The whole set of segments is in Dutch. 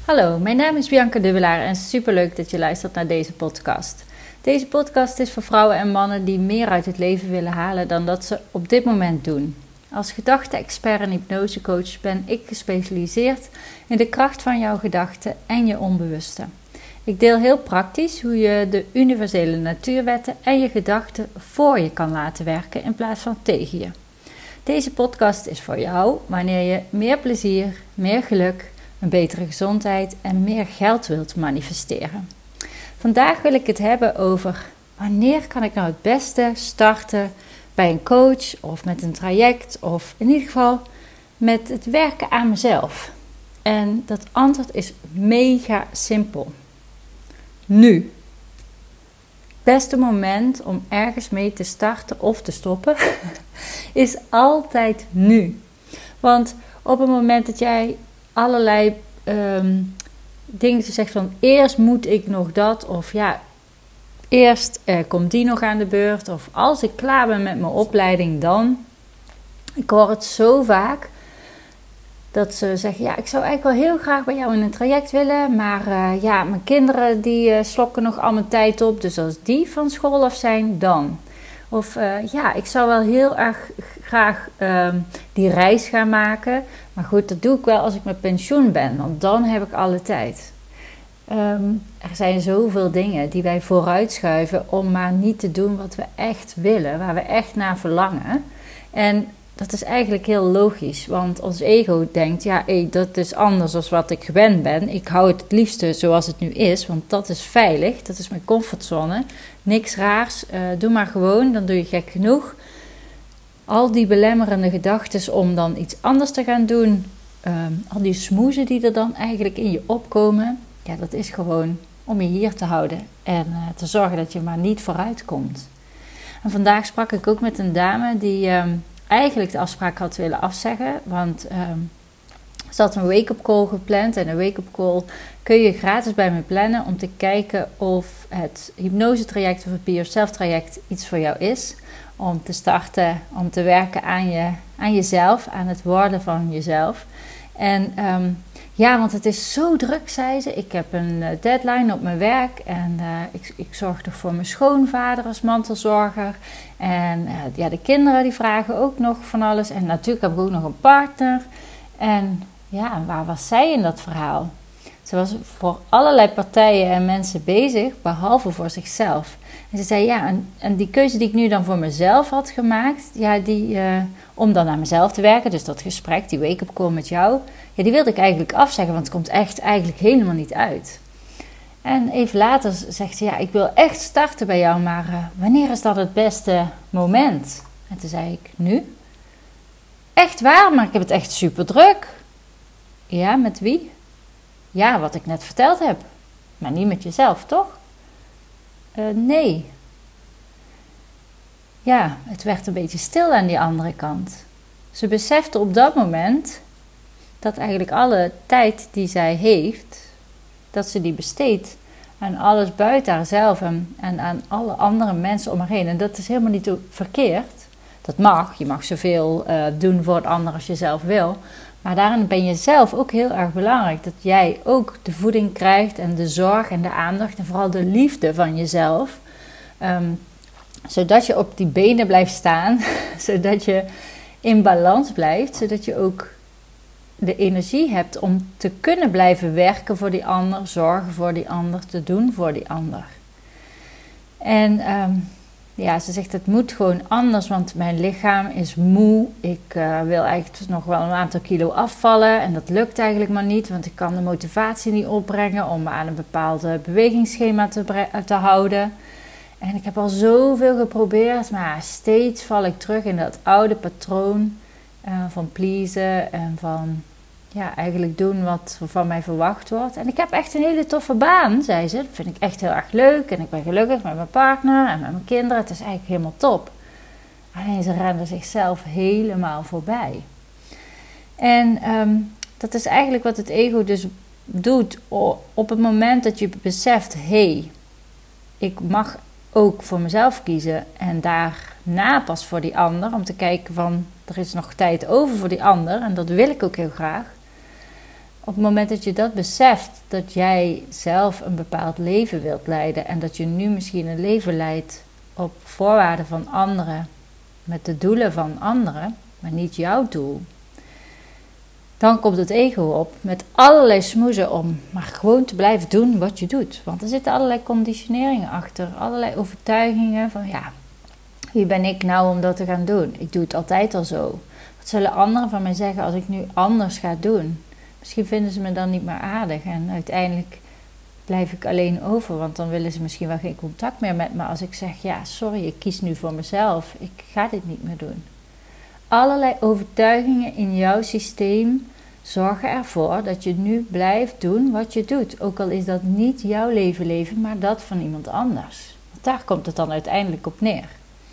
Hallo, mijn naam is Bianca Dubbelaar en superleuk dat je luistert naar deze podcast. Deze podcast is voor vrouwen en mannen die meer uit het leven willen halen dan dat ze op dit moment doen. Als gedachte-expert en hypnosecoach ben ik gespecialiseerd in de kracht van jouw gedachten en je onbewuste. Ik deel heel praktisch hoe je de universele natuurwetten en je gedachten voor je kan laten werken in plaats van tegen je. Deze podcast is voor jou wanneer je meer plezier, meer geluk, een betere gezondheid en meer geld wilt manifesteren. Vandaag wil ik het hebben over wanneer kan ik nou het beste starten bij een coach of met een traject of in ieder geval met het werken aan mezelf. En dat antwoord is mega simpel. Nu. Het beste moment om ergens mee te starten of te stoppen is altijd nu. Want op het moment dat jij allerlei dingen zegt van eerst moet ik nog dat of ja, eerst komt die nog aan de beurt of als ik klaar ben met mijn opleiding dan. Ik hoor het zo vaak dat ze zeggen ja, ik zou eigenlijk wel heel graag bij jou in een traject willen, maar ja, mijn kinderen die slokken nog al mijn tijd op, dus als die van school af zijn dan. Of ja, ik zou wel heel erg graag die reis gaan maken. Maar goed, dat doe ik wel als ik met pensioen ben. Want dan heb ik alle tijd. Er zijn zoveel dingen die wij vooruitschuiven om maar niet te doen wat we echt willen. Waar we echt naar verlangen. En dat is eigenlijk heel logisch. Want ons ego denkt, ja, dat is anders dan wat ik gewend ben. Ik hou het liefste zoals het nu is. Want dat is veilig. Dat is mijn comfortzone. Niks raars. Doe maar gewoon, dan doe je gek genoeg. Al die belemmerende gedachten om dan iets anders te gaan doen. Al die smoezen die er dan eigenlijk in je opkomen. Ja, dat is gewoon om je hier te houden. En te zorgen dat je maar niet vooruit komt. En vandaag sprak ik ook met een dame die eigenlijk de afspraak had willen afzeggen. Want ze had een wake-up call gepland. En een wake-up call kun je gratis bij me plannen om te kijken of het hypnosetraject of het Be Yourself traject iets voor jou is. Om te starten, om te werken aan jezelf, aan het worden van jezelf. En ja, want het is zo druk, zei ze. Ik heb een deadline op mijn werk en ik zorg toch voor mijn schoonvader als mantelzorger. En ja, de kinderen die vragen ook nog van alles. En natuurlijk heb ik ook nog een partner. En ja, waar was zij in dat verhaal? Ze was voor allerlei partijen en mensen bezig, behalve voor zichzelf. En ze zei, ja, en die keuze die ik nu dan voor mezelf had gemaakt, ja, om dan aan mezelf te werken, dus dat gesprek, die wake-up call met jou, ja, die wilde ik eigenlijk afzeggen, want het komt echt eigenlijk helemaal niet uit. En even later zegt ze, ja, ik wil echt starten bij jou, maar wanneer is dat het beste moment? En toen zei ik, nu? Echt waar, maar ik heb het echt super druk. Ja, met wie? Ja, wat ik net verteld heb. Maar niet met jezelf, toch? Nee. Ja, het werd een beetje stil aan die andere kant. Ze besefte op dat moment dat eigenlijk alle tijd die zij heeft, dat ze die besteedt aan alles buiten haarzelf en aan alle andere mensen om haar heen. En dat is helemaal niet verkeerd. Dat mag. Je mag zoveel doen voor het ander als je zelf wil. Maar daarin ben je zelf ook heel erg belangrijk. Dat jij ook de voeding krijgt en de zorg en de aandacht en vooral de liefde van jezelf. Zodat je op die benen blijft staan. Zodat je in balans blijft. Zodat je ook de energie hebt om te kunnen blijven werken voor die ander. Zorgen voor die ander. Te doen voor die ander. En ja, ze zegt het moet gewoon anders, want mijn lichaam is moe. Ik wil eigenlijk nog wel een aantal kilo afvallen en dat lukt eigenlijk maar niet, want ik kan de motivatie niet opbrengen om me aan een bepaald bewegingsschema te houden. En ik heb al zoveel geprobeerd, maar steeds val ik terug in dat oude patroon van pleasen en van ja, eigenlijk doen wat van mij verwacht wordt. En ik heb echt een hele toffe baan, zei ze. Dat vind ik echt heel erg leuk. En ik ben gelukkig met mijn partner en met mijn kinderen. Het is eigenlijk helemaal top. Alleen ze renden zichzelf helemaal voorbij. En dat is eigenlijk wat het ego dus doet. Op het moment dat je beseft, hé, ik mag ook voor mezelf kiezen. En daarna pas voor die ander. Om te kijken van, er is nog tijd over voor die ander. En dat wil ik ook heel graag. Op het moment dat je dat beseft, dat jij zelf een bepaald leven wilt leiden en dat je nu misschien een leven leidt op voorwaarden van anderen, met de doelen van anderen, maar niet jouw doel, dan komt het ego op met allerlei smoezen om maar gewoon te blijven doen wat je doet. Want er zitten allerlei conditioneringen achter, allerlei overtuigingen van wie ben ik nou om dat te gaan doen? Ik doe het altijd al zo. Wat zullen anderen van mij zeggen als ik nu anders ga doen? Misschien vinden ze me dan niet meer aardig en uiteindelijk blijf ik alleen over, want dan willen ze misschien wel geen contact meer met me als ik zeg, sorry, ik kies nu voor mezelf, ik ga dit niet meer doen. Allerlei overtuigingen in jouw systeem zorgen ervoor dat je nu blijft doen wat je doet. Ook al is dat niet jouw leven, maar dat van iemand anders. Want daar komt het dan uiteindelijk op neer.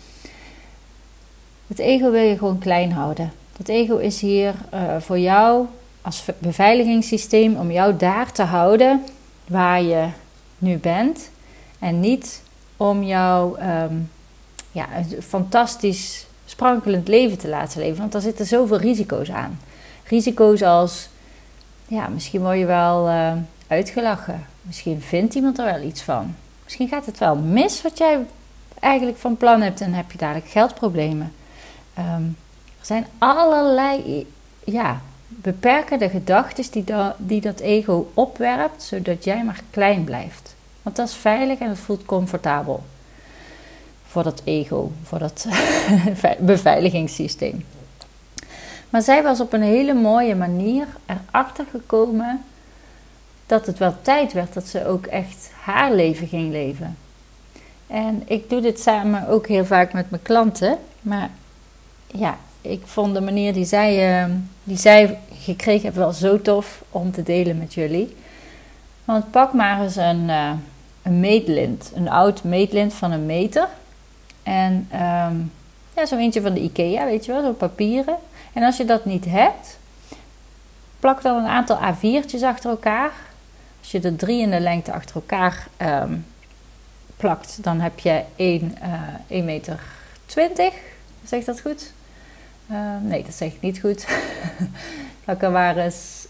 Het ego wil je gewoon klein houden. Het ego is hier voor jou als beveiligingssysteem om jou daar te houden waar je nu bent. En niet om jou een fantastisch sprankelend leven te laten leven. Want daar zitten zoveel risico's aan. Risico's als, misschien word je wel uitgelachen. Misschien vindt iemand er wel iets van. Misschien gaat het wel mis wat jij eigenlijk van plan hebt en heb je dadelijk geldproblemen. Er zijn allerlei beperkende gedachten die dat ego opwerpt, zodat jij maar klein blijft. Want dat is veilig en het voelt comfortabel. Voor dat ego, voor dat beveiligingssysteem. Maar zij was op een hele mooie manier erachter gekomen dat het wel tijd werd dat ze ook echt haar leven ging leven. En ik doe dit samen ook heel vaak met mijn klanten. Maar ik vond de manier die zij gekregen heeft wel zo tof om te delen met jullie. Want pak maar eens een meetlint, een oud meetlint van 1 meter. En zo eentje van de IKEA, weet je wel, zo papieren. En als je dat niet hebt, plak dan een aantal A4'tjes achter elkaar. Als je er 3 in de lengte achter elkaar plakt, dan heb je 1,20 meter. Zeg ik dat goed? Nee, dat zeg ik niet goed. Plak er maar eens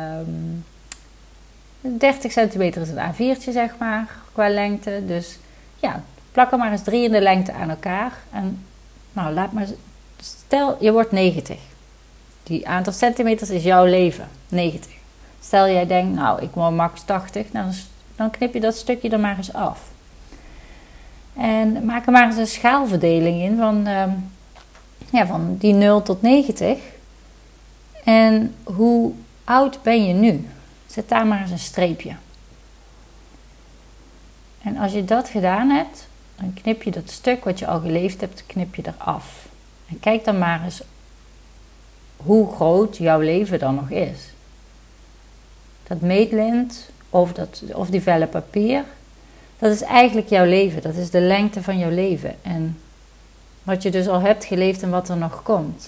30 centimeter is een A4'tje, zeg maar, qua lengte. Dus plak er maar eens 3 in de lengte aan elkaar. En stel, je wordt 90. Die aantal centimeters is jouw leven, 90. Stel jij denkt, ik word max 80. Dan knip je dat stukje er maar eens af. En maak er maar eens een schaalverdeling in van die 0 tot 90. En hoe oud ben je nu? Zet daar maar eens een streepje. En als je dat gedaan hebt, dan knip je dat stuk wat je al geleefd hebt, knip je eraf. En kijk dan maar eens hoe groot jouw leven dan nog is. Dat meetlint of die vellen papier, dat is eigenlijk jouw leven. Dat is de lengte van jouw leven. En wat je dus al hebt geleefd en wat er nog komt.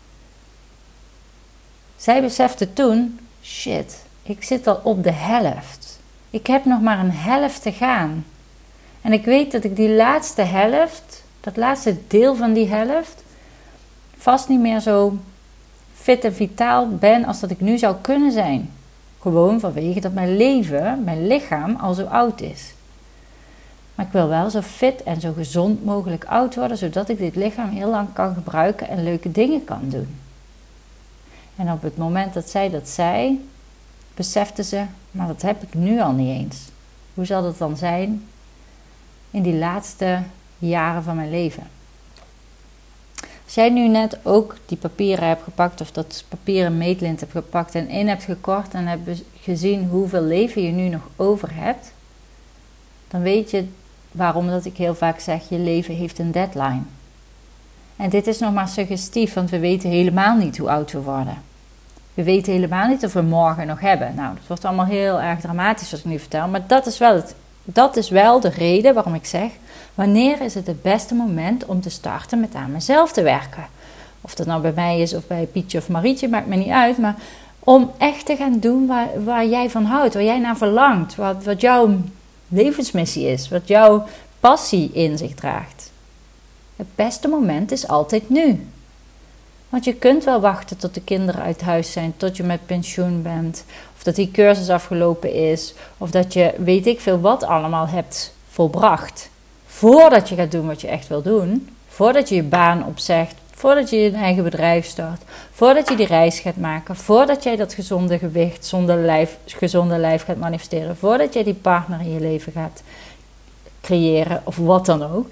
Zij besefte toen, shit, ik zit al op de helft. Ik heb nog maar een helft te gaan. En ik weet dat ik die laatste helft, dat laatste deel van die helft, vast niet meer zo fit en vitaal ben als dat ik nu zou kunnen zijn. Gewoon vanwege dat mijn leven, mijn lichaam al zo oud is. Maar ik wil wel zo fit en zo gezond mogelijk oud worden, zodat ik dit lichaam heel lang kan gebruiken en leuke dingen kan doen. En op het moment dat zij dat zei, besefte ze, maar dat heb ik nu al niet eens. Hoe zal dat dan zijn in die laatste jaren van mijn leven? Als jij nu net ook die papieren hebt gepakt of dat papieren meetlint hebt gepakt en in hebt gekort en hebt gezien hoeveel leven je nu nog over hebt, dan weet je waarom dat ik heel vaak zeg, je leven heeft een deadline. En dit is nog maar suggestief, want we weten helemaal niet hoe oud we worden. We weten helemaal niet of we morgen nog hebben. Nou, dat wordt allemaal heel erg dramatisch wat ik nu vertel, maar dat is wel de reden waarom ik zeg, wanneer is het beste moment om te starten met aan mezelf te werken? Of dat nou bij mij is of bij Pietje of Marietje, maakt me niet uit, maar om echt te gaan doen waar jij van houdt, waar jij naar verlangt, wat jouw levensmissie is, wat jouw passie in zich draagt. Het beste moment is altijd nu. Want je kunt wel wachten tot de kinderen uit huis zijn, tot je met pensioen bent. Of dat die cursus afgelopen is. Of dat je weet ik veel wat allemaal hebt volbracht. Voordat je gaat doen wat je echt wil doen. Voordat je je baan opzegt. Voordat je je eigen bedrijf start. Voordat je die reis gaat maken. Voordat jij dat gezonde gewicht, gezonde lijf gaat manifesteren. Voordat jij die partner in je leven gaat creëren. Of wat dan ook.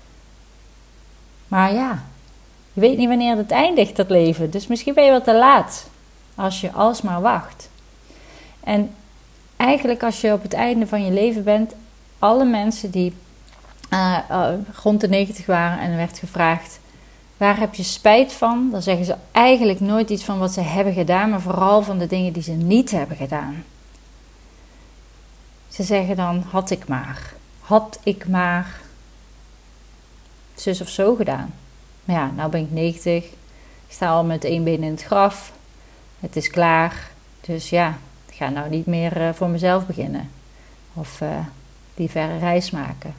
Maar ja, je weet niet wanneer het eindigt, dat leven. Dus misschien ben je wat te laat. Als je alsmaar wacht. En eigenlijk als je op het einde van je leven bent. Alle mensen die rond de 90 waren en er werd gevraagd. Waar heb je spijt van? Dan zeggen ze eigenlijk nooit iets van wat ze hebben gedaan. Maar vooral van de dingen die ze niet hebben gedaan. Ze zeggen dan, had ik maar zus of zo gedaan. Maar ja, nou ben ik 90. Ik sta al met 1 been in het graf. Het is klaar. Dus ja, ik ga nou niet meer voor mezelf beginnen. Of die verre reis maken.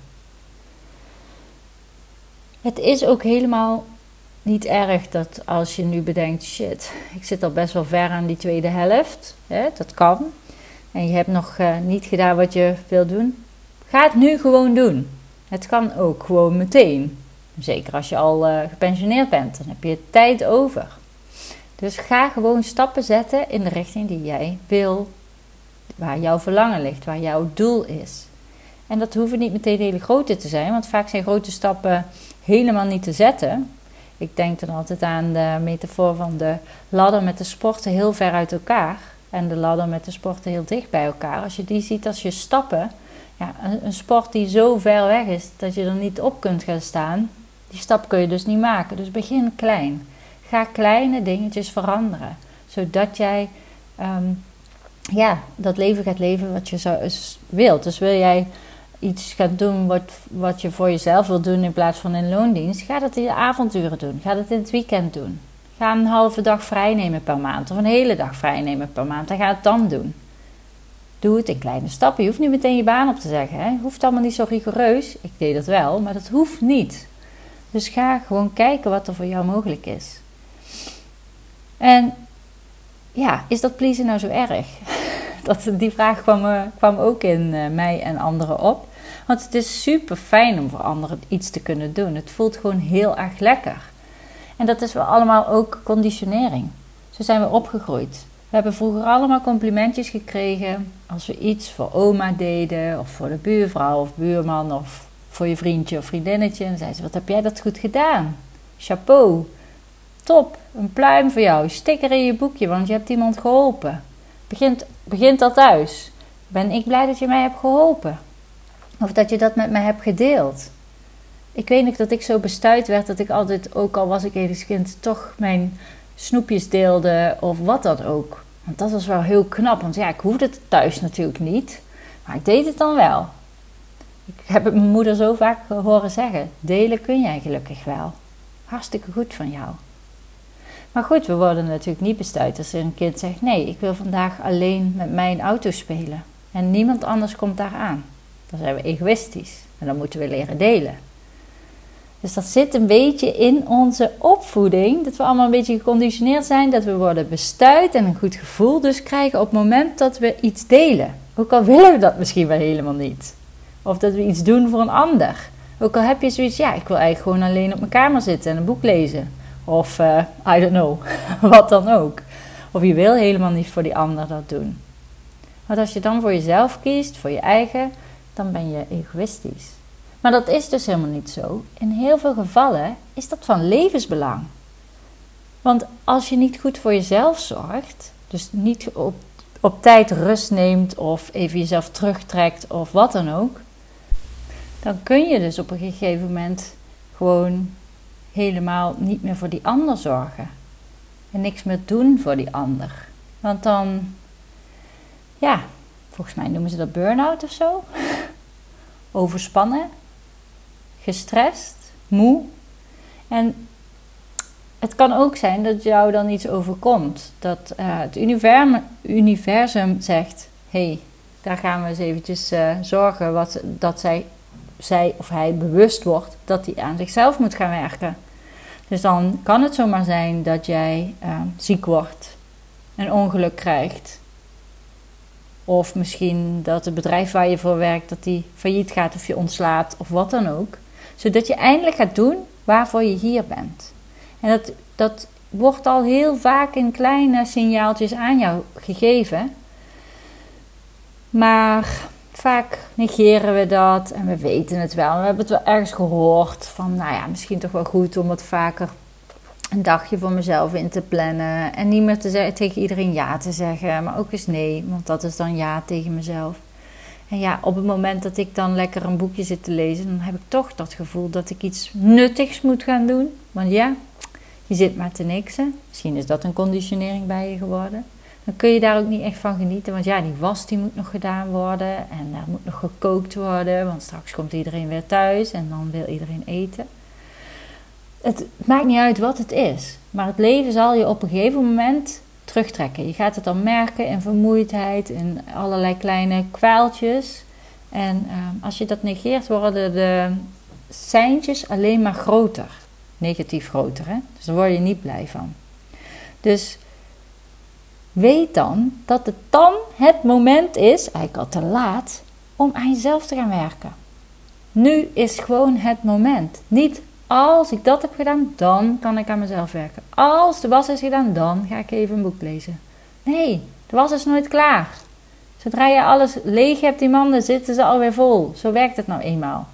Het is ook helemaal niet erg dat als je nu bedenkt, shit, ik zit al best wel ver aan die tweede helft. Hè, dat kan. En je hebt nog niet gedaan wat je wil doen. Ga het nu gewoon doen. Het kan ook gewoon meteen. Zeker als je al gepensioneerd bent, dan heb je tijd over. Dus ga gewoon stappen zetten in de richting die jij wil. Waar jouw verlangen ligt, waar jouw doel is. En dat hoeven niet meteen hele grote te zijn, want vaak zijn grote stappen helemaal niet te zetten. Ik denk dan altijd aan de metafoor van de ladder met de sporten heel ver uit elkaar. En de ladder met de sporten heel dicht bij elkaar. Als je die ziet als je stappen. Ja, een sport die zo ver weg is dat je er niet op kunt gaan staan. Die stap kun je dus niet maken. Dus begin klein. Ga kleine dingetjes veranderen. Zodat jij dat leven gaat leven wat je wilt. Dus wil jij iets gaan doen wat je voor jezelf wil doen in plaats van in loondienst. Ga dat in de avonturen doen. Ga dat in het weekend doen. Ga een halve dag vrij nemen per maand. Of een hele dag vrij nemen per maand. En ga het dan doen. Doe het in kleine stappen. Je hoeft niet meteen je baan op te zeggen. Hè? Hoeft allemaal niet zo rigoureus. Ik deed dat wel, maar dat hoeft niet. Dus ga gewoon kijken wat er voor jou mogelijk is. En ja, is dat pleasen nou zo erg? Die vraag kwam ook in mij en anderen op. Want het is super fijn om voor anderen iets te kunnen doen. Het voelt gewoon heel erg lekker. En dat is wel allemaal ook conditionering. Zo zijn we opgegroeid. We hebben vroeger allemaal complimentjes gekregen als we iets voor oma deden, of voor de buurvrouw of buurman, of voor je vriendje of vriendinnetje. En dan zeiden ze, wat heb jij dat goed gedaan? Chapeau, top, een pluim voor jou, sticker in je boekje, want je hebt iemand geholpen. Begint al thuis. Ben ik blij dat je mij hebt geholpen? Of dat je dat met mij hebt gedeeld? Ik weet nog dat ik zo bestuit werd dat ik altijd, ook al was ik eens kind, toch mijn snoepjes deelde of wat dan ook. Want dat was wel heel knap, want ja, ik hoefde het thuis natuurlijk niet. Maar ik deed het dan wel. Ik heb het mijn moeder zo vaak horen zeggen. Delen kun jij gelukkig wel. Hartstikke goed van jou. Maar goed, we worden natuurlijk niet bestuit als er een kind zegt, nee, ik wil vandaag alleen met mijn auto spelen. En niemand anders komt daar aan. Dan zijn we egoïstisch. En dan moeten we leren delen. Dus dat zit een beetje in onze opvoeding. Dat we allemaal een beetje geconditioneerd zijn. Dat we worden bestuit en een goed gevoel dus krijgen op het moment dat we iets delen. Ook al willen we dat misschien wel helemaal niet. Of dat we iets doen voor een ander. Ook al heb je zoiets, ja, ik wil eigenlijk gewoon alleen op mijn kamer zitten en een boek lezen. Of, I don't know, wat dan ook. Of je wil helemaal niet voor die ander dat doen. Want als je dan voor jezelf kiest, voor je eigen, dan ben je egoïstisch. Maar dat is dus helemaal niet zo. In heel veel gevallen is dat van levensbelang. Want als je niet goed voor jezelf zorgt, dus niet op tijd rust neemt of even jezelf terugtrekt of wat dan ook, dan kun je dus op een gegeven moment gewoon helemaal niet meer voor die ander zorgen. En niks meer doen voor die ander. Want dan, ja, volgens mij noemen ze dat burn-out of zo. Overspannen. Gestrest. Moe. En het kan ook zijn dat jou dan iets overkomt. Dat het universum zegt, hey, daar gaan we eens eventjes zorgen dat zij of hij bewust wordt dat hij aan zichzelf moet gaan werken. Dus dan kan het zomaar zijn dat jij ziek wordt, een ongeluk krijgt. Of misschien dat het bedrijf waar je voor werkt, dat die failliet gaat of je ontslaat of wat dan ook. Zodat je eindelijk gaat doen waarvoor je hier bent. En dat wordt al heel vaak in kleine signaaltjes aan jou gegeven. Maar vaak negeren we dat en we weten het wel. We hebben het wel ergens gehoord van, misschien toch wel goed om wat vaker een dagje voor mezelf in te plannen. En niet meer tegen iedereen ja te zeggen, maar ook eens nee, want dat is dan ja tegen mezelf. En op het moment dat ik dan lekker een boekje zit te lezen, dan heb ik toch dat gevoel dat ik iets nuttigs moet gaan doen. Want je zit maar te niksen. Misschien is dat een conditionering bij je geworden. Dan kun je daar ook niet echt van genieten. Want die was die moet nog gedaan worden. En er moet nog gekookt worden. Want straks komt iedereen weer thuis. En dan wil iedereen eten. Het maakt niet uit wat het is. Maar het leven zal je op een gegeven moment terugtrekken. Je gaat het dan merken in vermoeidheid. In allerlei kleine kwaaltjes. En als je dat negeert worden de seintjes alleen maar groter. Negatief groter. Hè? Dus daar word je niet blij van. Dus weet dan dat het dan het moment is, eigenlijk al te laat, om aan jezelf te gaan werken. Nu is gewoon het moment. Niet als ik dat heb gedaan, dan kan ik aan mezelf werken. Als de was is gedaan, dan ga ik even een boek lezen. Nee, de was is nooit klaar. Zodra je alles leeg hebt, die manden, zitten ze alweer vol. Zo werkt het nou eenmaal.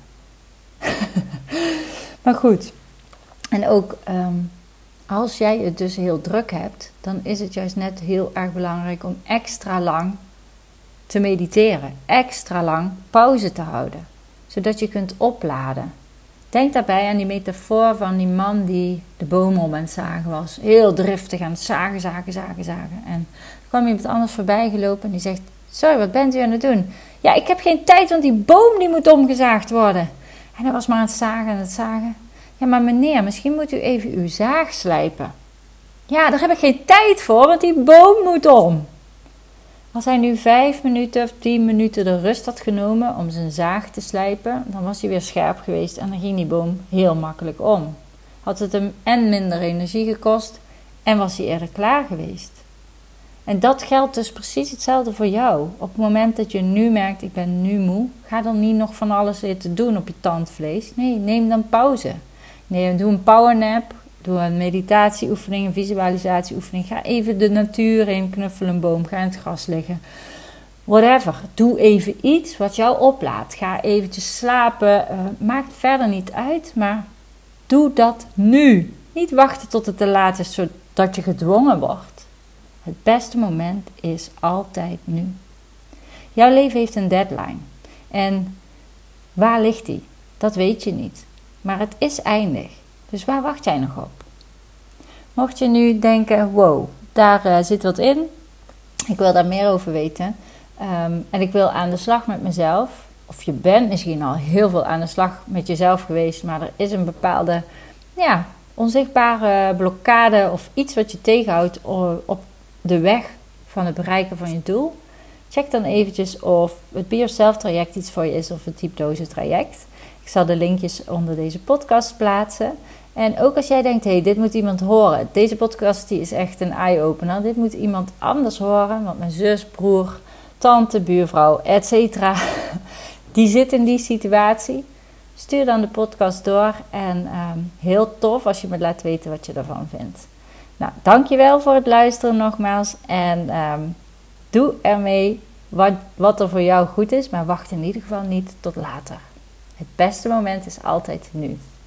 Maar goed. En ook als jij het dus heel druk hebt, dan is het juist net heel erg belangrijk om extra lang te mediteren. Extra lang pauze te houden. Zodat je kunt opladen. Denk daarbij aan die metafoor van die man die de bomen om aan het zagen was. Heel driftig aan het zagen. En er kwam iemand anders voorbij gelopen en die zegt, sorry, wat bent u aan het doen? Ja, ik heb geen tijd, want die boom die moet omgezaagd worden. En hij was maar aan het zagen. Ja, maar meneer, misschien moet u even uw zaag slijpen. Ja, daar heb ik geen tijd voor, want die boom moet om. Als hij nu 5 minuten of 10 minuten de rust had genomen om zijn zaag te slijpen, dan was hij weer scherp geweest en dan ging die boom heel makkelijk om. Had het hem en minder energie gekost en was hij eerder klaar geweest. En dat geldt dus precies hetzelfde voor jou. Op het moment dat je nu merkt, ik ben nu moe, ga dan niet nog van alles zitten doen op je tandvlees. Nee, neem dan pauze. Nee, doe een powernap, doe een meditatieoefening, een visualisatieoefening. Ga even de natuur in, knuffel een boom, ga in het gras liggen. Whatever, doe even iets wat jou oplaadt. Ga eventjes slapen, maakt verder niet uit, maar doe dat nu. Niet wachten tot het te laat is, zodat je gedwongen wordt. Het beste moment is altijd nu. Jouw leven heeft een deadline. En waar ligt die? Dat weet je niet. Maar het is eindig. Dus waar wacht jij nog op? Mocht je nu denken, wow, daar zit wat in. Ik wil daar meer over weten. En ik wil aan de slag met mezelf. Of je bent misschien al heel veel aan de slag met jezelf geweest. Maar er is een bepaalde onzichtbare blokkade of iets wat je tegenhoudt op de weg van het bereiken van je doel. Check dan eventjes of het Be Yourself traject iets voor je is of het hypnose traject. Ik zal de linkjes onder deze podcast plaatsen. En ook als jij denkt, dit moet iemand horen. Deze podcast die is echt een eye-opener. Dit moet iemand anders horen. Want mijn zus, broer, tante, buurvrouw, etc. die zit in die situatie. Stuur dan de podcast door. En heel tof als je me laat weten wat je ervan vindt. Nou, dankjewel voor het luisteren nogmaals. En doe ermee wat er voor jou goed is. Maar wacht in ieder geval niet tot later. Het beste moment is altijd nu.